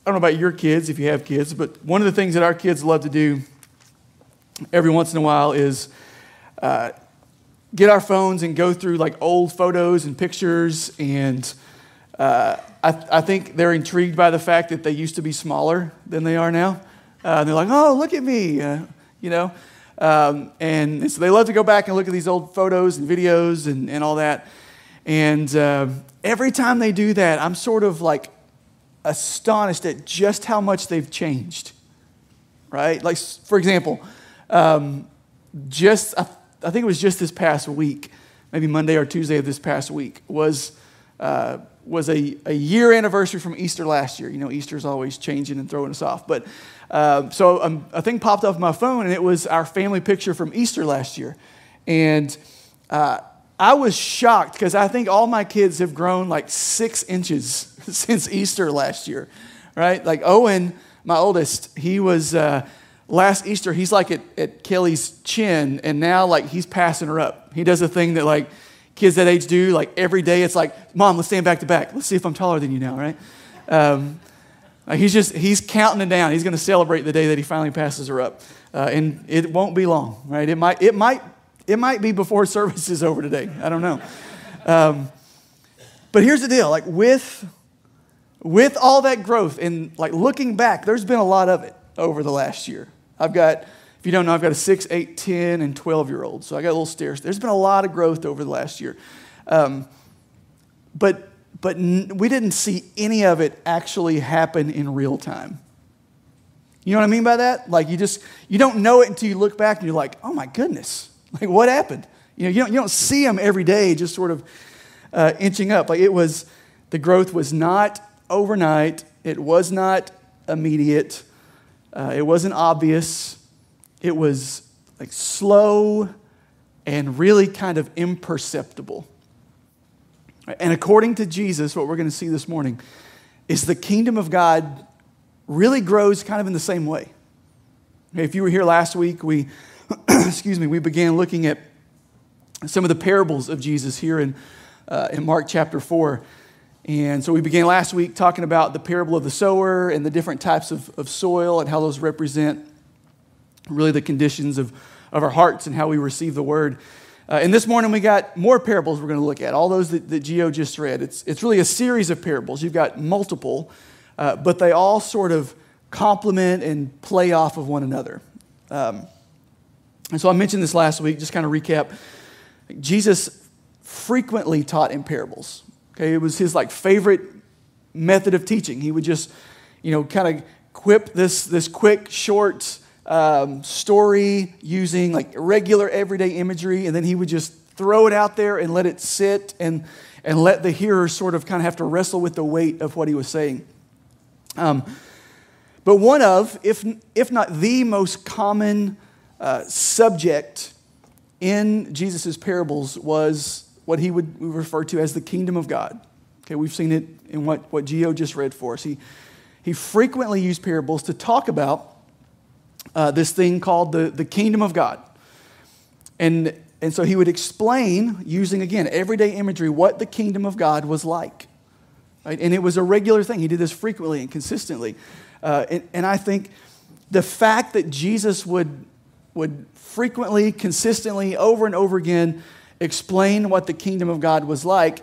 I don't know about your kids, if you have kids, but one of the things that our kids love to do every once in a while is get our phones and go through like old photos and pictures. And I think they're intrigued by the fact that they used to be smaller than they are now. They're like, oh, look at me, and so they love to go back and look at these old photos and videos and all that. And every time they do that, I'm sort of like astonished at just how much they've changed, right? Like, for example, I think it was just this past week, maybe Monday or Tuesday of this past week, was a year anniversary from Easter last year. You know, Easter's always changing and throwing us off. But so a thing popped up on my phone, and it was our family picture from Easter last year. And I was shocked because I think all my kids have grown like 6 inches since Easter last year, right? Like Owen, my oldest, he was... last Easter, he's like at Kelly's chin, and now like he's passing her up. He does a thing that like kids that age do, like every day. It's like, Mom, let's stand back to back. Let's see if I'm taller than you now, right? He's counting it down. He's going to celebrate the day that he finally passes her up, and it won't be long, right? It might be before service is over today. I don't know. But here's the deal: like with all that growth and like looking back, there's been a lot of it over the last year. I've got a 6, 8, 10, and 12-year-old. So I got a little stairs. There's been a lot of growth over the last year. But we didn't see any of it actually happen in real time. You know what I mean by that? Like you don't know it until you look back and you're like, oh my goodness, like what happened? You don't see them every day just sort of inching up. Like the growth was not overnight. It was not immediate. It wasn't obvious. It was like slow and really kind of imperceptible. And according to Jesus, what we're going to see this morning is the kingdom of God really grows kind of in the same way. If you were here last week, we began looking at some of the parables of Jesus here in Mark chapter 4. And so we began last week talking about the parable of the sower and the different types of soil and how those represent really the conditions of our hearts and how we receive the word. And this morning we got more parables we're going to look at, all those that Gio just read. It's really a series of parables. You've got multiple, but they all sort of complement and play off of one another. And so I mentioned this last week, just kind of recap. Jesus frequently taught in parables. Okay, it was his like favorite method of teaching. He would just, kind of quip this quick, short story using like regular everyday imagery, and then he would just throw it out there and let it sit and let the hearer sort of kind of have to wrestle with the weight of what he was saying. But one of, if not the most common subject in Jesus' parables was what he would refer to as the kingdom of God. Okay, we've seen it in what Gio just read for us. He frequently used parables to talk about this thing called the kingdom of God. And so he would explain, using, again, everyday imagery, what the kingdom of God was like. Right? And it was a regular thing. He did this frequently and consistently. And I think the fact that Jesus would frequently, consistently, over and over again, explain what the kingdom of God was like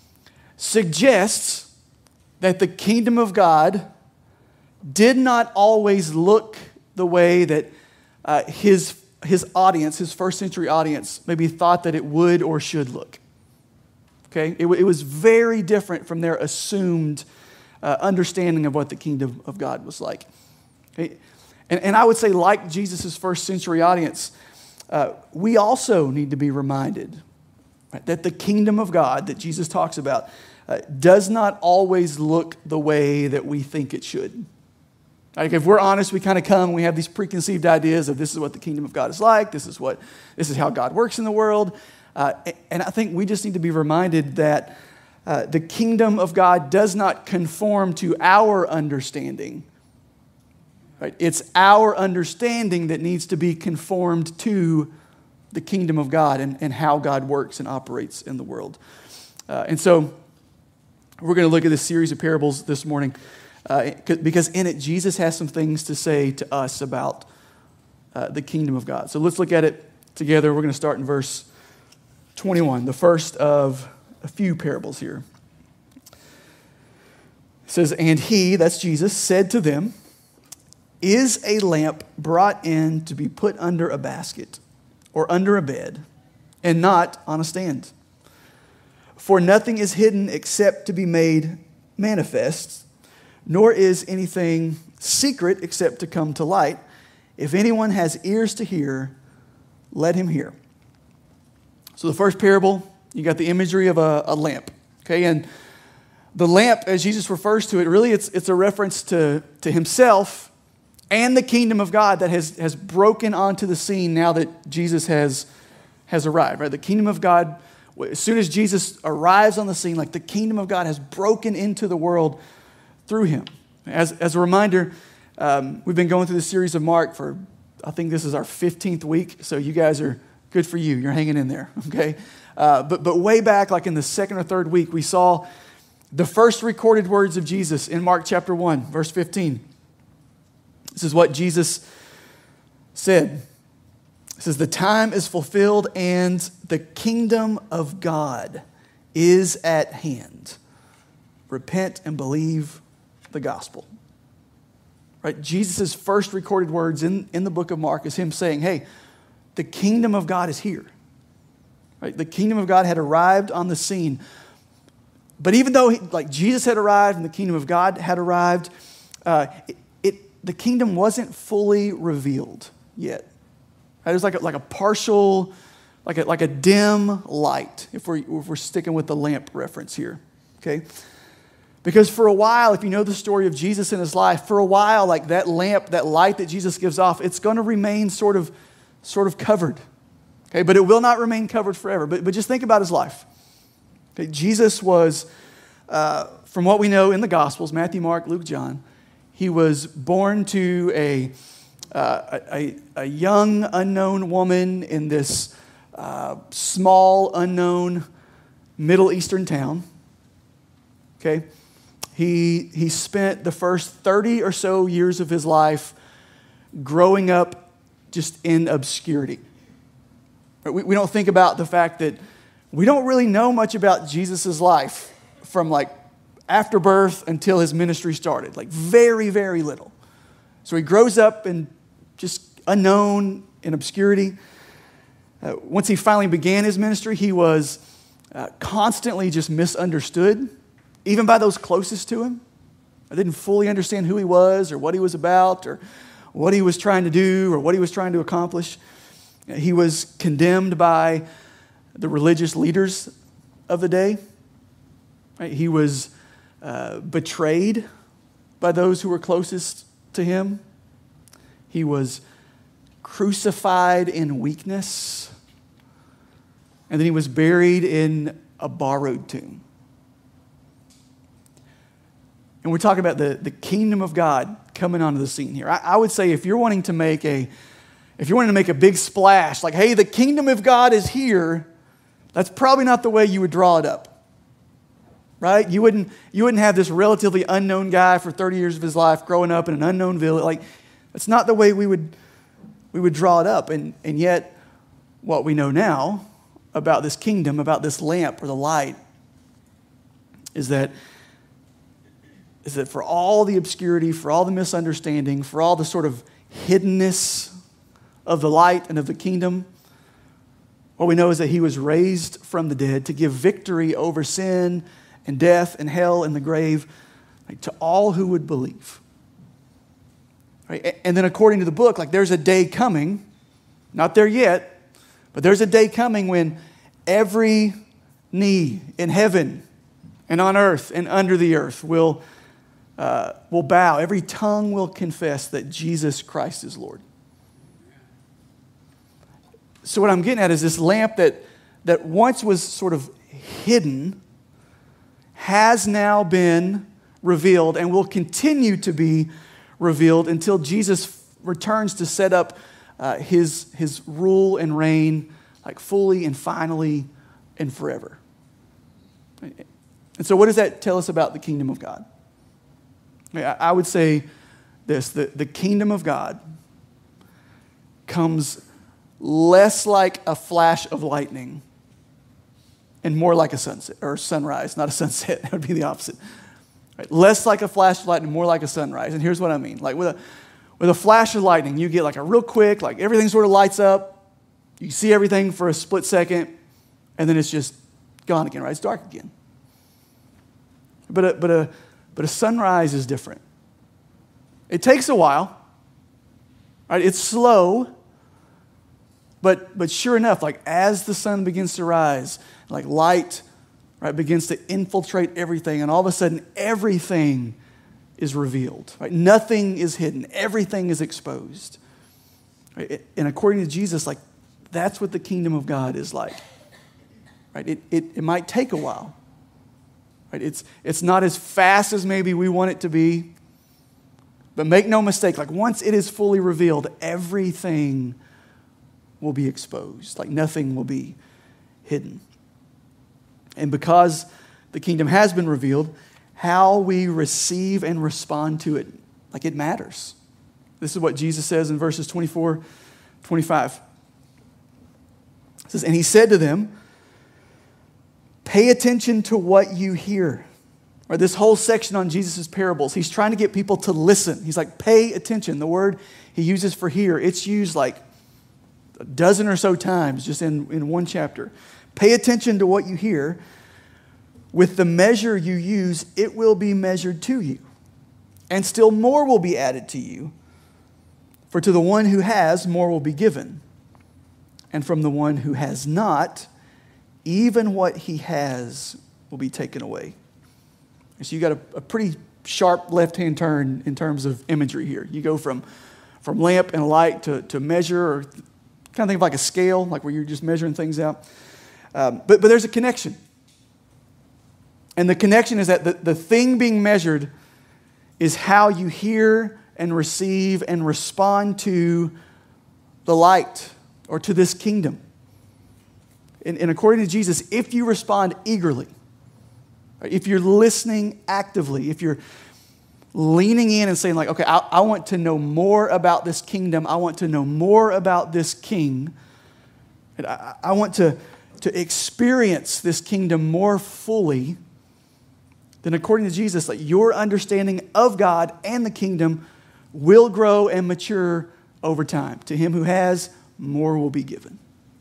suggests that the kingdom of God did not always look the way that his audience, his first century audience, maybe thought that it would or should look. Okay? It was very different from their assumed understanding of what the kingdom of God was like. Okay? And I would say, like Jesus' first century audience, we also need to be reminded, right, that the kingdom of God that Jesus talks about does not always look the way that we think it should. Like if we're honest, we kind of come and we have these preconceived ideas of this is what the kingdom of God is like, this is how God works in the world. And I think we just need to be reminded that the kingdom of God does not conform to our understanding. Right? It's our understanding that needs to be conformed to the kingdom of God and how God works and operates in the world. And so we're going to look at this series of parables this morning. because in it, Jesus has some things to say to us about the kingdom of God. So let's look at it together. We're going to start in verse 21, the first of a few parables here. It says, "And he," that's Jesus, "said to them, 'Is a lamp brought in to be put under a basket or under a bed, and not on a stand? For nothing is hidden except to be made manifest, nor is anything secret except to come to light. If anyone has ears to hear, let him hear.'" So the first parable, you got the imagery of a lamp. Okay, and the lamp, as Jesus refers to it, really it's a reference to himself and the kingdom of God that has broken onto the scene now that Jesus has arrived. Right? The kingdom of God, as soon as Jesus arrives on the scene, like the kingdom of God has broken into the world through him. As a reminder, we've been going through the series of Mark for, I think this is our 15th week, so you guys are good for you. You're hanging in there, okay? But way back, like in the second or third week, we saw the first recorded words of Jesus in Mark chapter 1, verse 15. This is what Jesus said. It says, "The time is fulfilled and the kingdom of God is at hand. Repent and believe the gospel." Right? Jesus' first recorded words in the book of Mark is him saying, hey, the kingdom of God is here. Right? The kingdom of God had arrived on the scene. But even though Jesus had arrived and the kingdom of God had arrived, the kingdom wasn't fully revealed yet. Right? It was like a partial, like a dim light, if we're sticking with the lamp reference here. Okay? Because for a while, if you know the story of Jesus in his life, for a while, like that lamp, that light that Jesus gives off, it's going to remain sort of covered. Okay, but it will not remain covered forever. But just think about his life. Okay, Jesus was, from what we know in the Gospels, Matthew, Mark, Luke, John, he was born to a young, unknown woman in this small, unknown Middle Eastern town. Okay, he spent the first 30 or so years of his life growing up just in obscurity. We don't think about the fact that we don't really know much about Jesus' life from like after birth until his ministry started, like very, very little. So he grows up in just unknown, in obscurity. Once he finally began his ministry, he was constantly just misunderstood, even by those closest to him. I didn't fully understand who he was or what he was about or what he was trying to do or what he was trying to accomplish. He was condemned by the religious leaders of the day. He was betrayed by those who were closest to him. He was crucified in weakness. And then he was buried in a borrowed tomb. And we're talking about the kingdom of God coming onto the scene here. I would say if you're wanting to make a big splash, like, hey, the kingdom of God is here, that's probably not the way you would draw it up. Right? You wouldn't have this relatively unknown guy for 30 years of his life growing up in an unknown village. Like, that's not the way we would draw it up. And yet, what we know now about this kingdom, about this lamp or the light, is that for all the obscurity, for all the misunderstanding, for all the sort of hiddenness of the light and of the kingdom, what we know is that he was raised from the dead to give victory over sin and death and hell and the grave, like, to all who would believe. Right? And then according to the book, like, there's a day coming, not there yet, but there's a day coming when every knee in heaven and on earth and under the earth will bow. Every tongue will confess that Jesus Christ is Lord. So what I'm getting at is this lamp that once was sort of hidden has now been revealed and will continue to be revealed until Jesus returns to set up his rule and reign, like, fully and finally and forever. And so what does that tell us about the kingdom of God? I would say this, the kingdom of God comes less like a flash of lightning and more like a sunset or sunrise, not a sunset. That would be the opposite. Right? Less like a flash of lightning, more like a sunrise. And here's what I mean. Like with a flash of lightning, you get like a real quick, like everything sort of lights up. You see everything for a split second, and then it's just gone again, right? It's dark again. But a sunrise is different. It takes a while, right? It's slow, but sure enough, like as the sun begins to rise, like light, right, begins to infiltrate everything, and all of a sudden everything is revealed. Right? Nothing is hidden. Everything is exposed. Right? And according to Jesus, like that's what the kingdom of God is like. Right? It might take a while. Right? It's not as fast as maybe we want it to be. But make no mistake, like once it is fully revealed, everything will be exposed. Like nothing will be hidden. And because the kingdom has been revealed, how we receive and respond to it, like it matters. This is what Jesus says in verses 24, 25. It says, and he said to them, pay attention to what you hear. Or this whole section on Jesus' parables, he's trying to get people to listen. He's like, pay attention. The word he uses for hear, it's used like a dozen or so times just in one chapter. Pay attention to what you hear. With the measure you use, it will be measured to you. And still more will be added to you. For to the one who has, more will be given. And from the one who has not, even what he has will be taken away. And so you got a pretty sharp left-hand turn in terms of imagery here. You go from lamp and light to measure, or kind of think of like a scale, like where you're just measuring things out. But there's a connection. And the connection is that the thing being measured is how you hear and receive and respond to the light or to this kingdom. And according to Jesus, if you respond eagerly, if you're listening actively, if you're leaning in and saying like, okay, I want to know more about this kingdom. I want to know more about this king. And I want to experience this kingdom more fully. Then according to Jesus, like your understanding of God and the kingdom will grow and mature over time. To him who has, more will be given.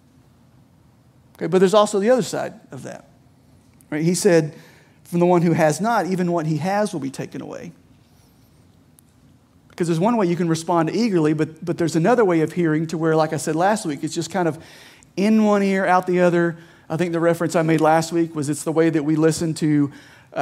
Okay, but there's also the other side of that. Right? He said, from the one who has not, even what he has will be taken away. Because there's one way you can respond eagerly, but there's another way of hearing to where, like I said last week, it's just kind of in one ear, out the other. I think the reference I made last week was it's the way that we listen to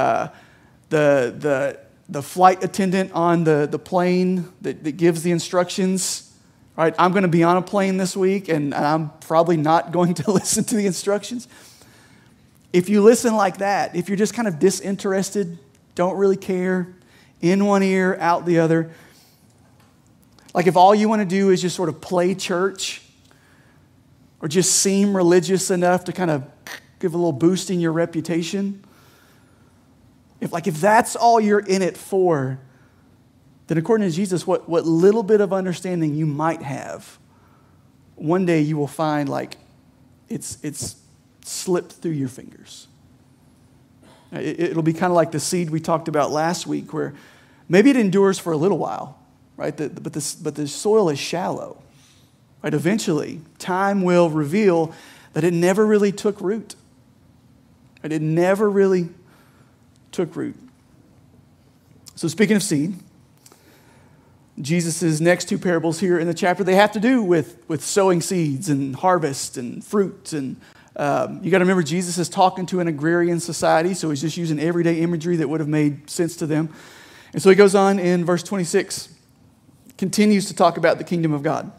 the flight attendant on the plane that gives the instructions. Right? I'm going to be on a plane this week, and I'm probably not going to listen to the instructions. If you listen like that, if you're just kind of disinterested, don't really care, in one ear, out the other, like if all you want to do is just sort of play church or just seem religious enough to kind of give a little boost in your reputation, if that's all you're in it for, then according to Jesus, what little bit of understanding you might have, one day you will find like it's slipped through your fingers. It'll be kind of like the seed we talked about last week, where maybe it endures for a little while, right? But the soil is shallow, right? Eventually, time will reveal that it never really took root. Right? It never really took root. So speaking of seed, Jesus' next two parables here in the chapter, they have to do with sowing seeds and harvest and fruit. And you got to remember, Jesus is talking to an agrarian society, so he's just using everyday imagery that would have made sense to them. And so he goes on in verse 26, continues to talk about the kingdom of God.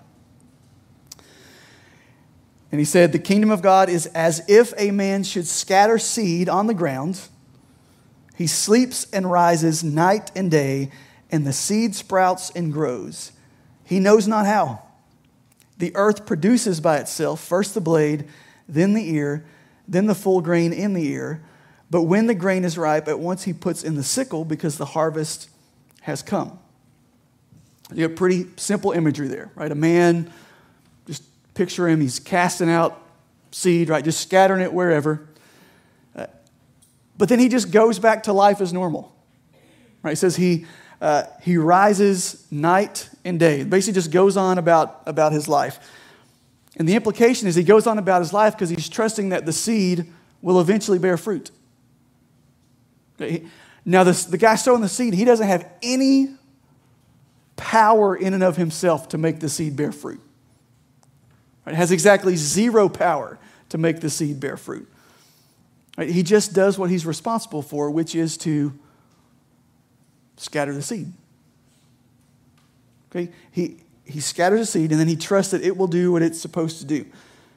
And he said, the kingdom of God is as if a man should scatter seed on the ground. He sleeps and rises night and day, and the seed sprouts and grows. He knows not how. The earth produces by itself first the blade, then the ear, then the full grain in the ear. But when the grain is ripe, at once he puts in the sickle, because the harvest has come. You have pretty simple imagery there, right? A man, just picture him, he's casting out seed, right? Just scattering it wherever. But then he just goes back to life as normal, right? It says he rises night and day. Basically just goes on about his life. And the implication is he goes on about his life because he's trusting that the seed will eventually bear fruit. Okay? Now, the guy sowing the seed, he doesn't have any power in and of himself to make the seed bear fruit. Right? It has exactly zero power to make the seed bear fruit. Right? He just does what he's responsible for, which is to scatter the seed. Okay? He scatters the seed, and then he trusts that it will do what it's supposed to do.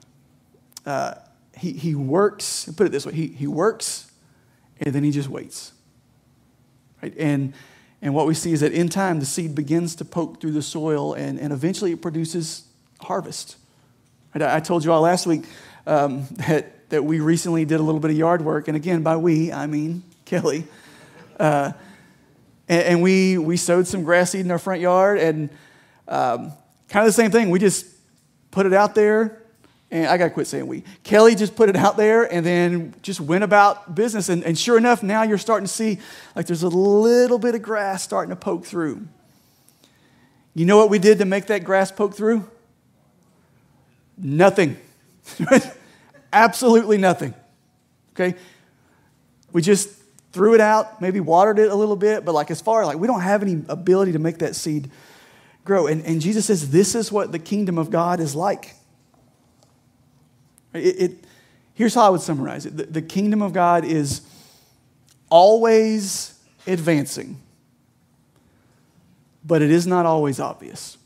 He works, put it this way, he works, and then he just waits. Right? And what we see is that in time, the seed begins to poke through the soil, and eventually it produces harvest. Right? I told you all last week that we recently did a little bit of yard work, and again, by we, I mean Kelly. And we sowed some grass seed in our front yard, and kind of the same thing. We just put it out there, and I got to quit saying we. Kelly just put it out there and then just went about business. And sure enough, now you're starting to see like there's a little bit of grass starting to poke through. You know what we did to make that grass poke through? Nothing. Absolutely nothing. Okay? We just threw it out, maybe watered it a little bit, but as far as we don't have any ability to make that seed grow. And Jesus says this is what the kingdom of God is like. Here's how I would summarize it. The kingdom of God is always advancing, but it is not always obvious.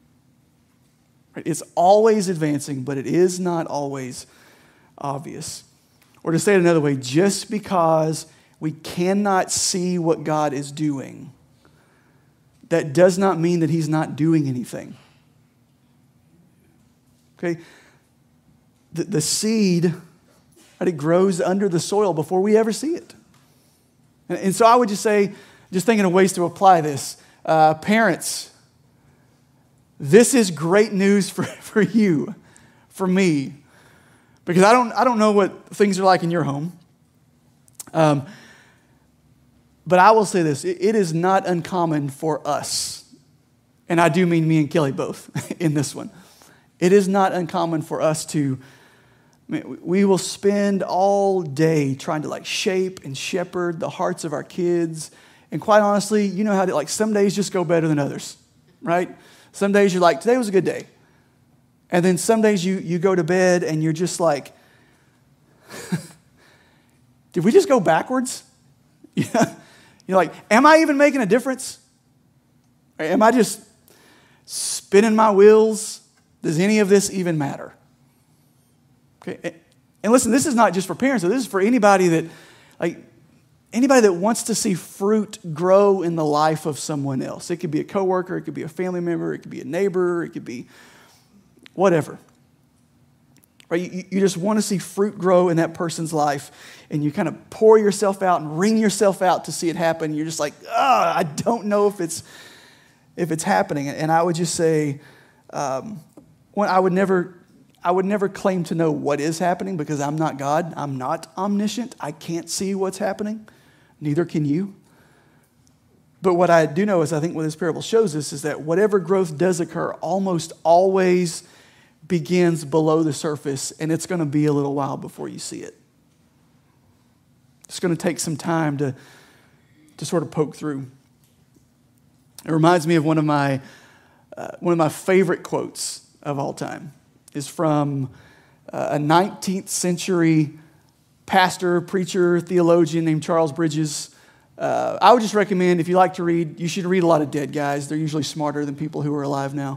It's always advancing, but it is not always obvious. Or to say it another way, just because we cannot see what God is doing, that does not mean that he's not doing anything. Okay? The seed, right, it grows under the soil before we ever see it. And so I would just say, just thinking of ways to apply this, parents, this is great news for you, for me, because I don't know what things are like in your home. But I will say this, it is not uncommon for us, and I do mean me and Kelly both in this one. It is not uncommon for us to, we will spend all day trying to shape and shepherd the hearts of our kids. And quite honestly, you know how some days just go better than others, right? Some days you're like, today was a good day. And then some days you go to bed and you're just like, did we just go backwards? Yeah. You're like, am I even making a difference? Or am I just spinning my wheels? Does any of this even matter? Okay. And listen, this is not just for parents. This is for anybody that wants to see fruit grow in the life of someone else. It could be a coworker, it could be a family member, it could be a neighbor, it could be whatever. Right? You just want to see fruit grow in that person's life, and you kind of pour yourself out and wring yourself out to see it happen. You're just like, I don't know if it's happening. And I would just say, I would never claim to know what is happening because I'm not God. I'm not omniscient. I can't see what's happening. Neither can you. But what I do know is I think what this parable shows us is that whatever growth does occur almost always begins below the surface, and it's going to be a little while before you see it. It's going to take some time to sort of poke through. It reminds me of one of my favorite quotes of all time. Is from a 19th century pastor, preacher, theologian named Charles Bridges. I would just recommend, if you like to read, you should read a lot of dead guys. They're usually smarter than people who are alive now.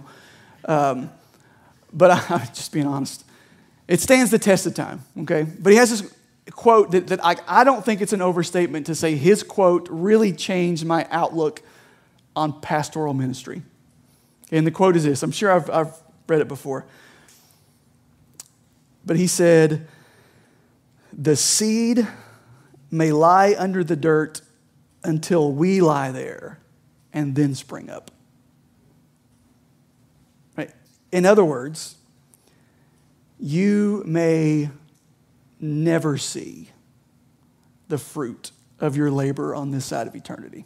But I'm just being honest. It stands the test of time, okay? But he has this quote that I don't think it's an overstatement to say his quote really changed my outlook on pastoral ministry. And the quote is this. I'm sure I've read it before. But he said, the seed may lie under the dirt until we lie there and then spring up. Right? In other words, you may never see the fruit of your labor on this side of eternity.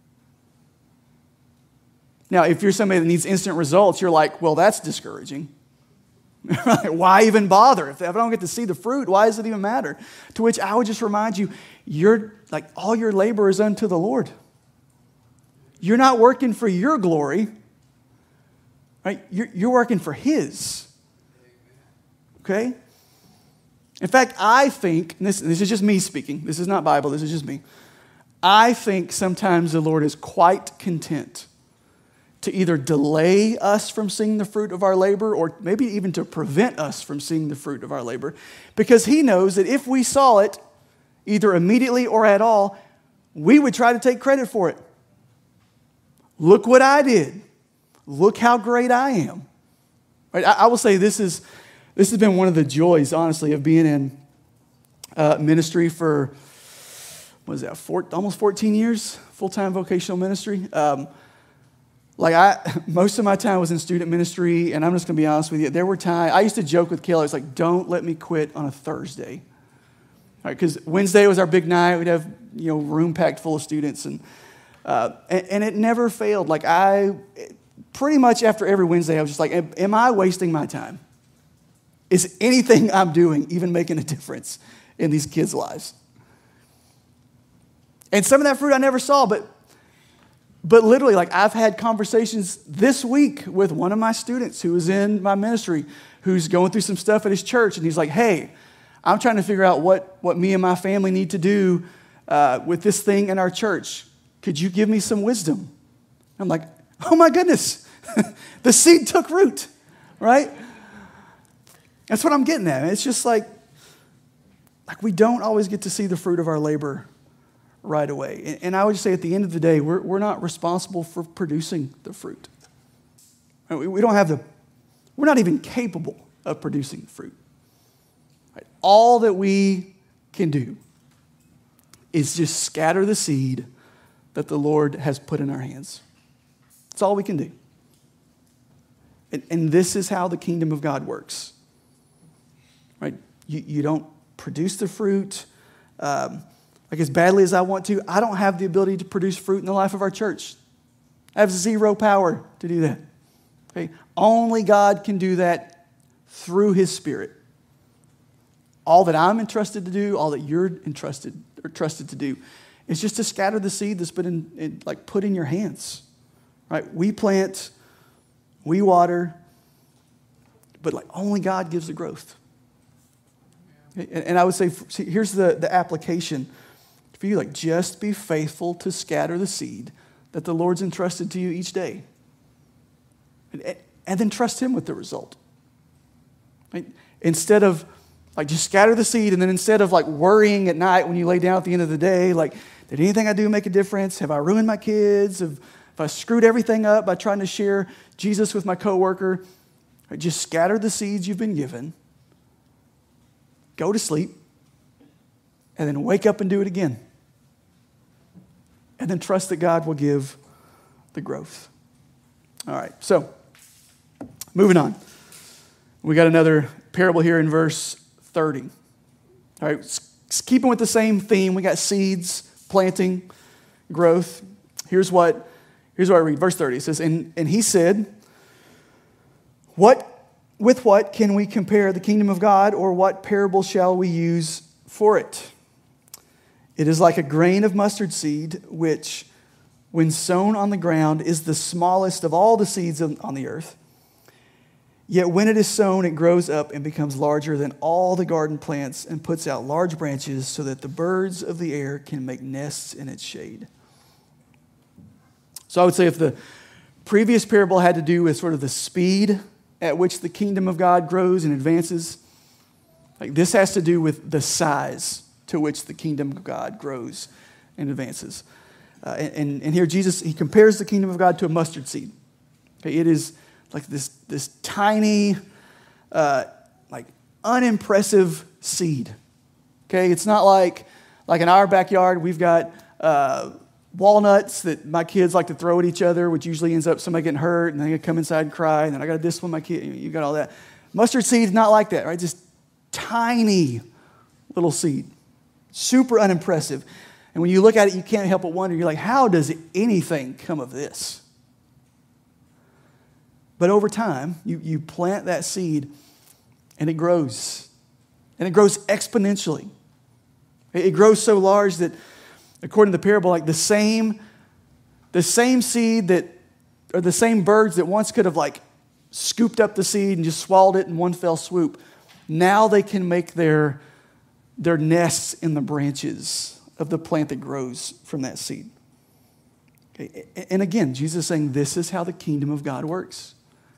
Now, if you're somebody that needs instant results, you're like, well, that's discouraging. Why even bother? If I don't get to see the fruit, why does it even matter? To which I would just remind you, all your labor is unto the Lord. You're not working for your glory, right? You're working for His. Okay? In fact, I think, and this is just me speaking, this is not Bible, this is just me. I think sometimes the Lord is quite content to either delay us from seeing the fruit of our labor or maybe even to prevent us from seeing the fruit of our labor, because He knows that if we saw it, either immediately or at all, we would try to take credit for it. Look what I did. Look how great I am. Right? I will say this has been one of the joys, honestly, of being in ministry for, almost 14 years, full-time vocational ministry. Most of my time was in student ministry, and I'm just going to be honest with you. There were times, I used to joke with Kelly, it's like, don't let me quit on a Thursday. Because Wednesday was our big night. We'd have, room packed full of students, and it never failed. Pretty much after every Wednesday, I was just like, am I wasting my time? Is anything I'm doing even making a difference in these kids' lives? And some of that fruit I never saw, but literally, I've had conversations this week with one of my students who is in my ministry, who's going through some stuff at his church, and he's like, hey, I'm trying to figure out what me and my family need to do with this thing in our church. Could you give me some wisdom? I'm like, oh my goodness, the seed took root, right? That's what I'm getting at. It's just like we don't always get to see the fruit of our labor right away. And I would just say at the end of the day, we're not responsible for producing the fruit. We're not even capable of producing fruit. Right? All that we can do is just scatter the seed that the Lord has put in our hands. That's all we can do. And this is how the kingdom of God works. Right? You don't produce the fruit as badly as I want to. I don't have the ability to produce fruit in the life of our church. I have zero power to do that. Okay? Only God can do that through His Spirit. All that I'm entrusted to do, all that you're trusted to do, is just to scatter the seed that's been put in your hands. Right? We plant, we water, but only God gives the growth. And I would say, here's the application for you. Just be faithful to scatter the seed that the Lord's entrusted to you each day. And then trust Him with the result. Right? Instead of, just scatter the seed, and then instead of, worrying at night when you lay down at the end of the day, did anything I do make a difference? Have I ruined my kids? Have I screwed everything up by trying to share Jesus with my coworker? Right? Just scatter the seeds you've been given. Go to sleep, and then wake up and do it again. And then trust that God will give the growth. All right, so moving on. We got another parable here in verse 30. All right, keeping with the same theme, we got seeds, planting, growth. Here's what I read, verse 30. It says, and he said, with what can we compare the kingdom of God, or what parable shall we use for it? It is like a grain of mustard seed, which, when sown on the ground, is the smallest of all the seeds on the earth. Yet when it is sown, it grows up and becomes larger than all the garden plants and puts out large branches so that the birds of the air can make nests in its shade. So I would say if the previous parable had to do with sort of the speed at which the kingdom of God grows and advances, this has to do with the size to which the kingdom of God grows and advances. And here Jesus, He compares the kingdom of God to a mustard seed. Okay, it is this tiny, unimpressive seed. Okay, it's not like in our backyard we've got walnuts that my kids like to throw at each other, which usually ends up somebody getting hurt, and then they come inside and cry, and then I got to discipline my kid. You got all that. Mustard seed's not like that, right? Just tiny little seed. Super unimpressive. And when you look at it, you can't help but wonder, you're like, how does anything come of this? But over time, you plant that seed, and it grows. And it grows exponentially. It grows so large that, according to the parable, like the same seed that, or the same birds that once could have like scooped up the seed and just swallowed it in one fell swoop, now they can make their nests in the branches of the plant that grows from that seed. Okay? And again, Jesus is saying this is how the kingdom of God works.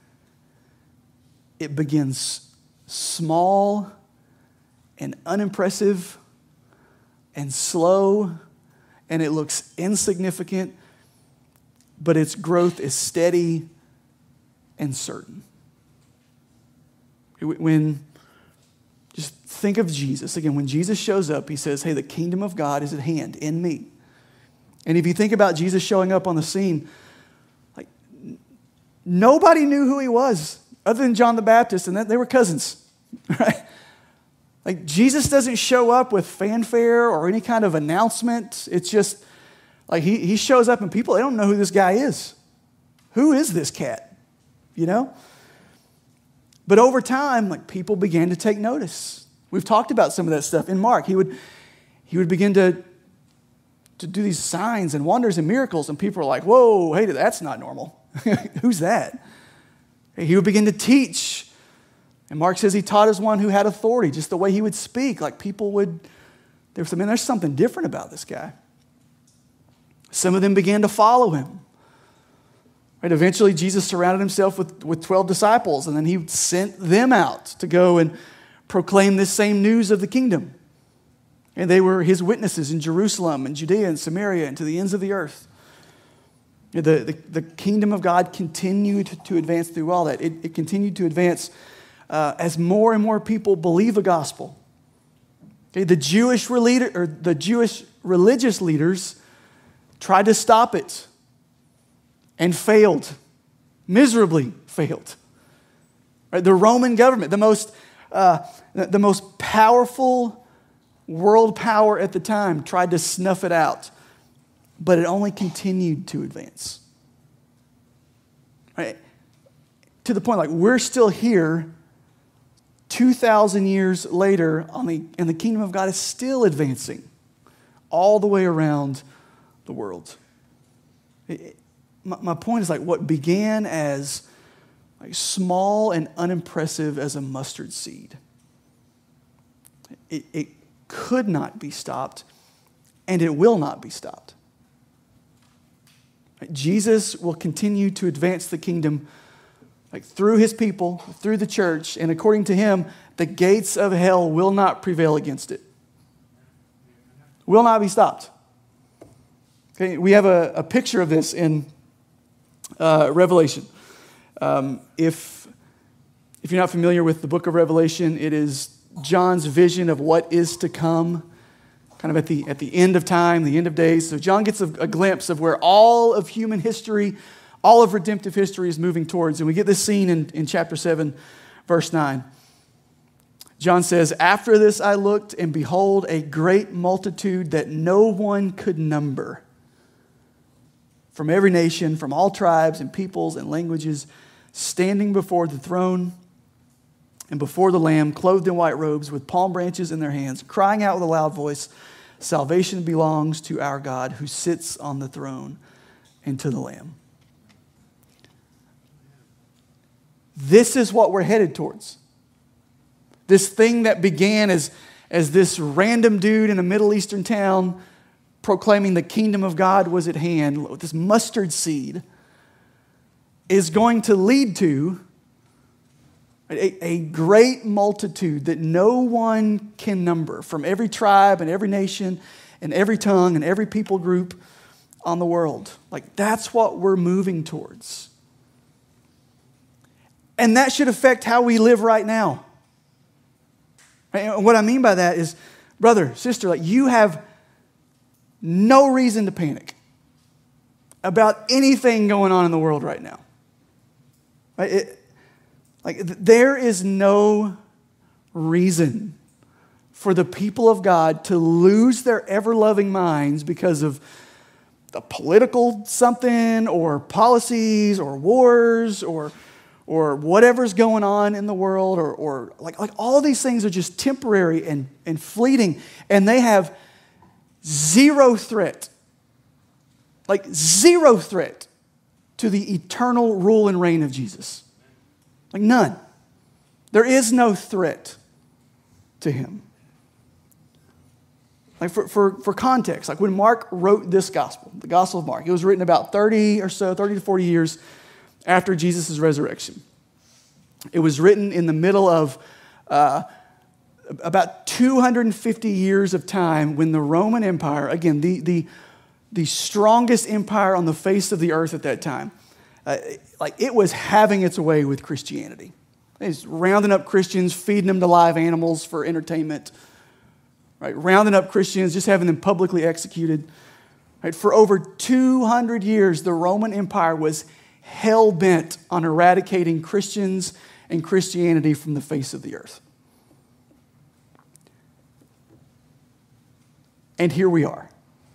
It begins small and unimpressive and slow, and it looks insignificant, but its growth is steady and certain. Just think of Jesus. Again, when Jesus shows up, he says, hey, the kingdom of God is at hand in me. And if you think about Jesus showing up on the scene, like nobody knew who he was other than John the Baptist, and they were cousins, right? Like Jesus doesn't show up with fanfare or any kind of announcement. It's just like he shows up and people, they don't know who this guy is. Who is this cat? You know? But over time, like people began to take notice. We've talked about some of that stuff in Mark. He would begin to do these signs and wonders and miracles, and people are like, whoa, hey, that's not normal. Who's that? He would begin to teach. And Mark says he taught as one who had authority, just the way he would speak. Like people would, they would say, man, there's something different about this guy. Some of them began to follow him. Right? Eventually, Jesus surrounded himself with 12 disciples, and then he sent them out to go and proclaim this same news of the kingdom. And they were his witnesses in Jerusalem and Judea and Samaria and to the ends of the earth. The kingdom of God continued to advance through all that. It continued to advance as more and more people believe the gospel. Okay, the Jewish religious leaders tried to stop it and failed, miserably failed. Right? The Roman government, the most powerful world power at the time, tried to snuff it out, but it only continued to advance. Right? To the point, like we're still here 2,000 years later, and the kingdom of God is still advancing all the way around the world. My point is like what began as like small and unimpressive as a mustard seed. It could not be stopped, and it will not be stopped. Jesus will continue to advance the kingdom like through his people, through the church, and according to him, the gates of hell will not prevail against it. Will not be stopped. Okay, we have a picture of this in Revelation. If you're not familiar with the book of Revelation, it is John's vision of what is to come, kind of at the end of time, the end of days. So John gets a glimpse of where all of human history, all of redemptive history is moving towards. And we get this scene in chapter 7, verse 9. John says, "After this I looked, and behold, a great multitude that no one could number, from every nation, from all tribes and peoples and languages, standing before the throne and before the Lamb, clothed in white robes, with palm branches in their hands, crying out with a loud voice, 'Salvation belongs to our God who sits on the throne and to the Lamb.'" This is what we're headed towards. This thing that began as this random dude in a Middle Eastern town proclaiming the kingdom of God was at hand, this mustard seed, is going to lead to a great multitude that no one can number, from every tribe and every nation and every tongue and every people group on the world. Like that's what we're moving towards. And that should affect how we live right now. And what I mean by that is, brother, sister, like you have no reason to panic. about anything going on in the world right now. Right? There is no reason for the people of God to lose their ever-loving minds because of the political something or policies or wars or whatever's going on in the world or all these things are just temporary and fleeting, and they have zero threat to the eternal rule and reign of Jesus. None. There is no threat to him. For context, when Mark wrote this gospel, the Gospel of Mark, it was written about 30 to 40 years after Jesus' resurrection. It was written in the middle of about 250 years of time when the Roman Empire, again, the strongest empire on the face of the earth at that time, it was having its way with Christianity. It was rounding up Christians, feeding them to live animals for entertainment, right? Rounding up Christians, just having them publicly executed. Right? For over 200 years, the Roman Empire was hell-bent on eradicating Christians and Christianity from the face of the earth. And here we are.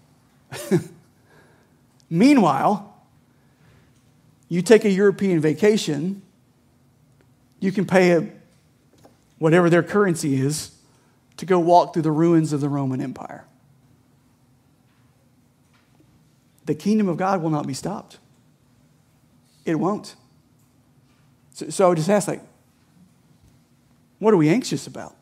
Meanwhile, you take a European vacation, you can pay whatever their currency is to go walk through the ruins of the Roman Empire. The kingdom of God will not be stopped. It won't. So I would just ask, what are we anxious about?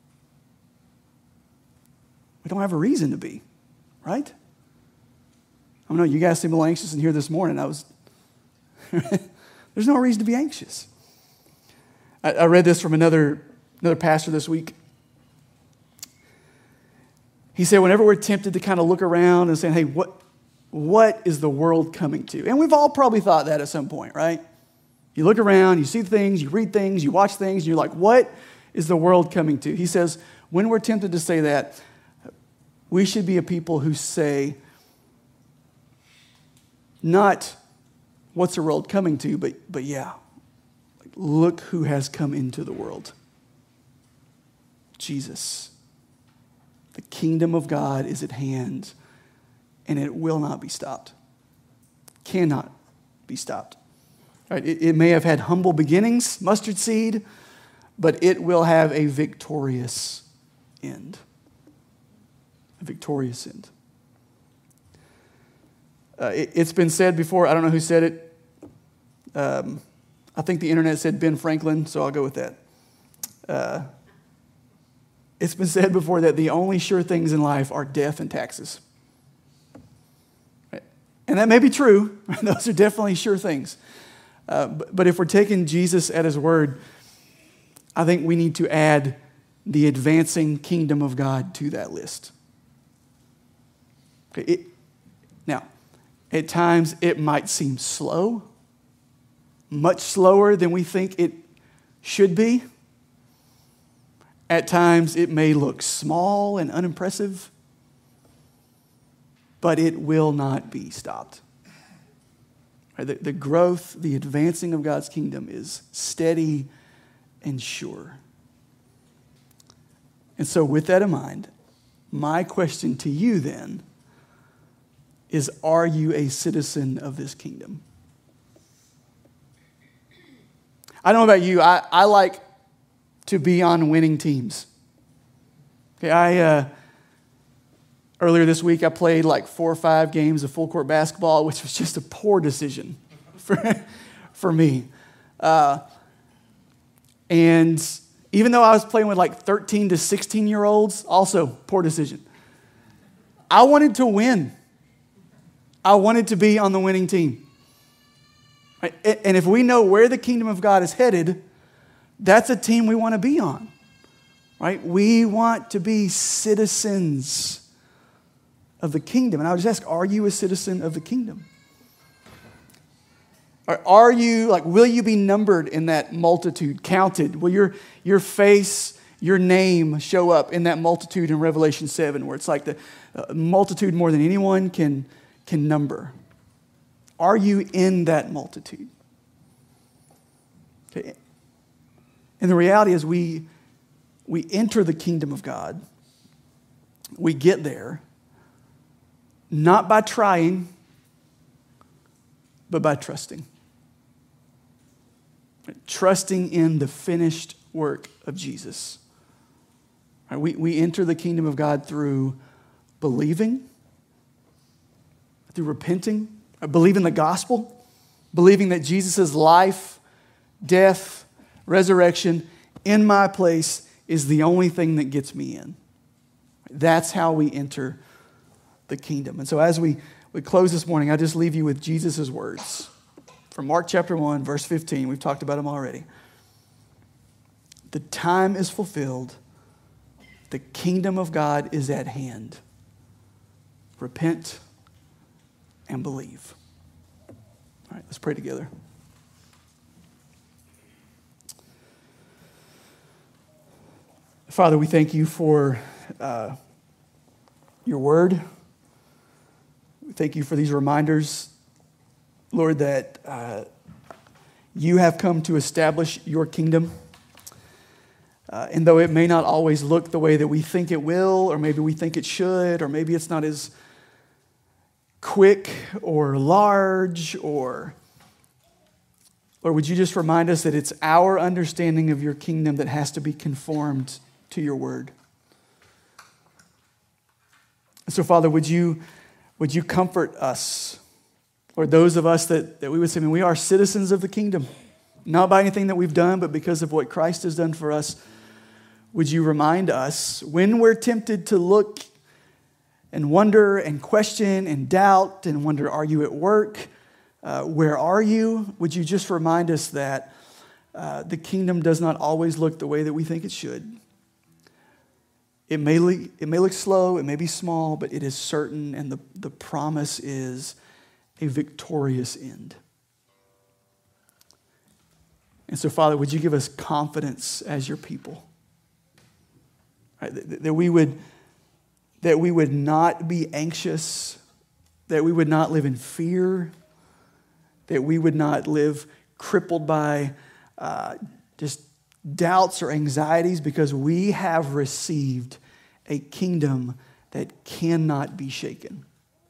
We don't have a reason to be, right? I don't know, you guys seem a little anxious in here this morning. There's no reason to be anxious. I read this from another pastor this week. He said, whenever we're tempted to kind of look around and saying, hey, what is the world coming to? And we've all probably thought that at some point, right? You look around, you see things, you read things, you watch things, and you're like, what is the world coming to? He says, when we're tempted to say that, we should be a people who say, not what's the world coming to, but yeah, look who has come into the world. Jesus. The kingdom of God is at hand, and it will not be stopped. Cannot be stopped. Right? It may have had humble beginnings, mustard seed, but it will have a victorious end. A victorious end. It's been said before, I don't know who said it. I think the internet said Ben Franklin, so I'll go with that. It's been said before that the only sure things in life are death and taxes. And that may be true. Those are definitely sure things. But if we're taking Jesus at his word, I think we need to add the advancing kingdom of God to that list. Okay, now, at times it might seem slow, much slower than we think it should be. At times it may look small and unimpressive, but it will not be stopped. The growth, the advancing of God's kingdom is steady and sure. And so with that in mind, my question to you then is, are you a citizen of this kingdom? I don't know about you, I like to be on winning teams. Okay, earlier this week I played 4 or 5 games of full court basketball, which was just a poor decision for me. And even though I was playing with 13 to 16-year-olds, also poor decision. I wanted to win. I wanted to be on the winning team. Right? And if we know where the kingdom of God is headed, that's a team we want to be on. Right? We want to be citizens of the kingdom. And I would just ask, are you a citizen of the kingdom? Are you, will you be numbered in that multitude, counted? Will your face, your name show up in that multitude in Revelation 7, where it's the multitude more than anyone can number? Are you in that multitude? Okay. And the reality is we enter the kingdom of God. We get there not by trying, but by trusting. Trusting in the finished work of Jesus. We enter the kingdom of God through believing, through repenting, believing the gospel, believing that Jesus' life, death, resurrection in my place is the only thing that gets me in. That's how we enter the kingdom. And so as we close this morning, I just leave you with Jesus' words from Mark chapter 1, verse 15. We've talked about them already. The time is fulfilled. The kingdom of God is at hand. Repent and believe. All right, let's pray together. Father, we thank you for your word. We thank you for these reminders, Lord, that you have come to establish your kingdom. And though it may not always look the way that we think it will, or maybe we think it should, or maybe it's not as quick or large, or would you just remind us that it's our understanding of your kingdom that has to be conformed to your word. So, Father, would you comfort us, or those of us that we would say, we are citizens of the kingdom, not by anything that we've done, but because of what Christ has done for us. Would you remind us when we're tempted to look and wonder and question and doubt and wonder, are you at work? Where are you? Would you just remind us that the kingdom does not always look the way that we think it should? It may look slow, it may be small, but it is certain, and the promise is a victorious end. And so, Father, would you give us confidence as your people? Right? That we would not be anxious, that we would not live in fear, that we would not live crippled by just doubts or anxieties, because we have received a kingdom that cannot be shaken.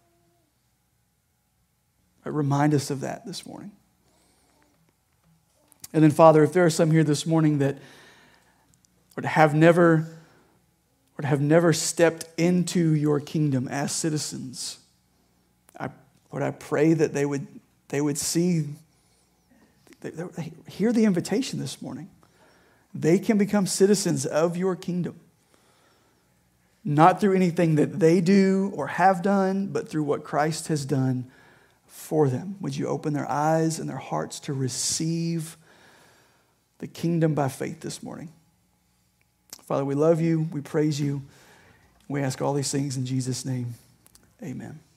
Remind us of that this morning. And then, Father, if there are some here this morning that have never stepped into your kingdom as citizens, I pray that they would see, they hear the invitation this morning. They can become citizens of your kingdom, not through anything that they do or have done, but through what Christ has done for them. Would you open their eyes and their hearts to receive the kingdom by faith this morning? Father, we love you. We praise you. We ask all these things in Jesus' name. Amen.